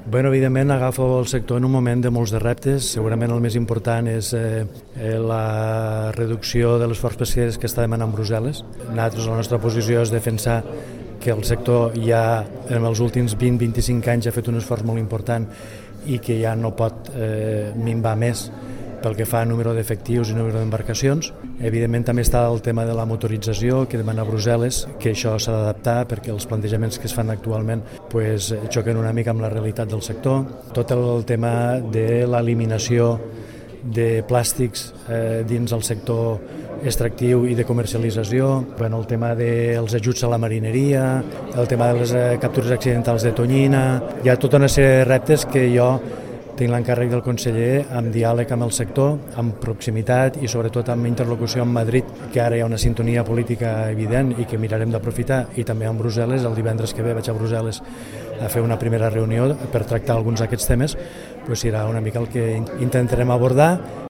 Evidentment agafo el sector en un moment de molts de reptes. Segurament el més important és la reducció de l'esforç pesquer que està demanant Brussel·les. Nosaltres, la nostra posició és defensar que el sector ja en els últims 20-25 anys ha fet un esforç molt important i que ja no pot minvar més pel que fa a número d'efectius i número d'embarcacions. Evidentment també està el tema de la motorització que demana Brussel·les, que això s'ha d'adaptar perquè els plantejaments que es fan actualment xoquen una mica amb la realitat del sector. Tot el tema de l'eliminació de plàstics dins el sector extractiu i de comercialització, el tema dels ajuts a la marineria, el tema de les captures accidentals de tonyina. Hi ha tota una sèrie de reptes que jo tinc l'encàrrec del conseller amb diàleg amb el sector, amb proximitat i sobretot amb interlocució amb Madrid, que ara hi ha una sintonia política evident i que mirarem d'aprofitar, i també amb Brussel·les. El divendres que ve vaig a Brussel·les a fer una primera reunió per tractar alguns d'aquests temes, serà una mica el que intentarem abordar.